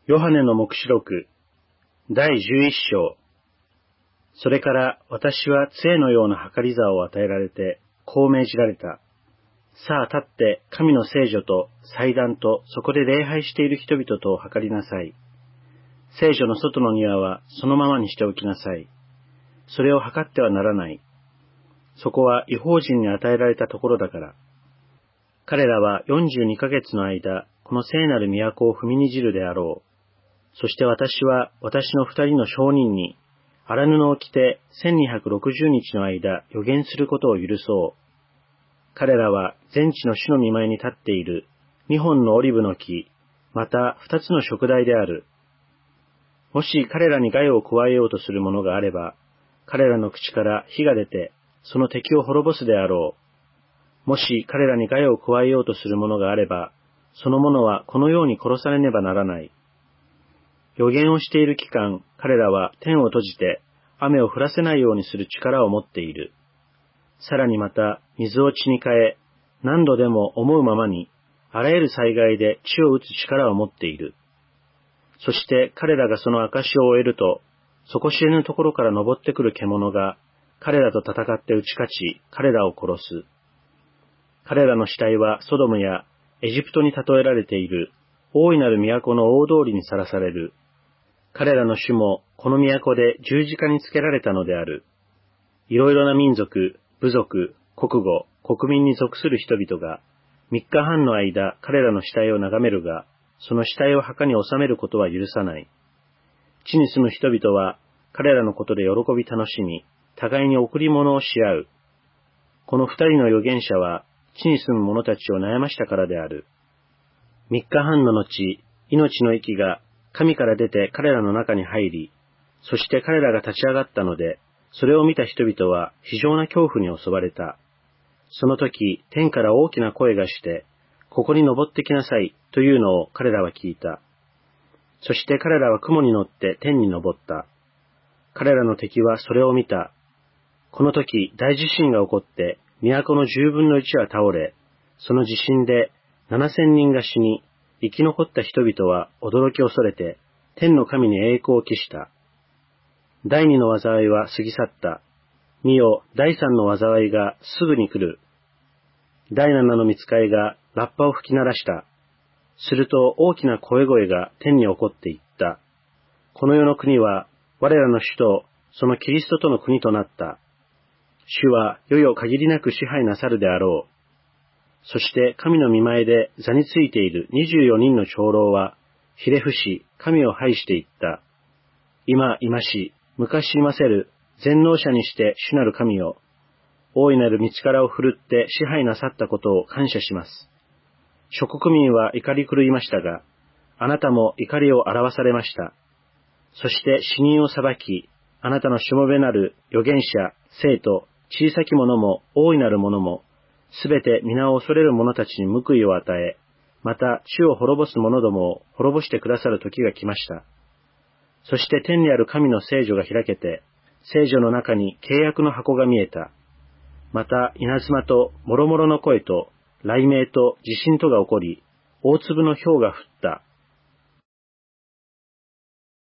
ヨハネの黙示録第11章。それから私は杖のような計り竿を与えられて、こう命じられた。さあ立って神の聖女と祭壇とそこで礼拝している人々とを計りなさい。聖女の外の庭はそのままにしておきなさい。それを測ってはならない。そこは異邦人に与えられたところだから。彼らは42ヶ月の間、この聖なる都を踏みにじるであろう。そして私は私の2人の証人に、荒布を着て1260日の間予言することを許そう。彼らは全地の主の御前に立っている2本のオリブの木、また2つの燭台である。もし彼らに害を加えようとするものがあれば、彼らの口から火が出て、その敵を滅ぼすであろう。もし彼らに害を加えようとするものがあれば、その者はこのように殺されねばならない。予言をしている期間、彼らは天を閉じて雨を降らせないようにする力を持っている。さらにまた水を血に変え、何度でも思うままに、あらゆる災害で地を打つ力を持っている。そして彼らがその証を終えると、底知れぬところから登ってくる獣が、彼らと戦って打ち勝ち、彼らを殺す。彼らの死体はソドムやエジプトに例えられている大いなる都の大通りにさらされる。彼らの主もこの都で十字架につけられたのである。いろいろな民族、部族、国語、国民に属する人々が3日半の間彼らの死体を眺めるが、その死体を墓に収めることは許さない。地に住む人々は彼らのことで喜び楽しみ、互いに贈り物をし合う。この2人の預言者は地に住む者たちを悩ましたからである。3日半の後、命の息が神から出て彼らの中に入り、そして彼らが立ち上がったので、それを見た人々は非常な恐怖に襲われた。その時、天から大きな声がして、ここに登ってきなさいというのを彼らは聞いた。そして彼らは雲に乗って天に登った。彼らの敵はそれを見た。この時、大地震が起こって、都の10分の1は倒れ、その地震で7000人が死に、生き残った人々は驚き恐れて、天の神に栄光を期した。第二の災いは過ぎ去った。見よ、第三の災いがすぐに来る。第七の御使いがラッパを吹き鳴らした。すると大きな声が天に起こっていった。この世の国は我らの主とそのキリストとの国となった。主は世々限りなく支配なさるであろう。そして神の御前で座についている24人の長老は、ひれ伏し神を拝していった。今し、昔いませる全能者にして主なる神よ。大いなる道からを振るって支配なさったことを感謝します。諸国民は怒り狂いましたが、あなたも怒りを表されました。そして死人を裁き、あなたのしもべなる預言者、生徒、小さき者も大いなる者も、すべて皆を恐れる者たちに報いを与え、また地を滅ぼす者どもを滅ぼしてくださる時が来ました。そして天にある神の聖女が開けて、聖女の中に契約の箱が見えた。また稲妻と諸々の声と雷鳴と地震とが起こり、大粒の雹が降った。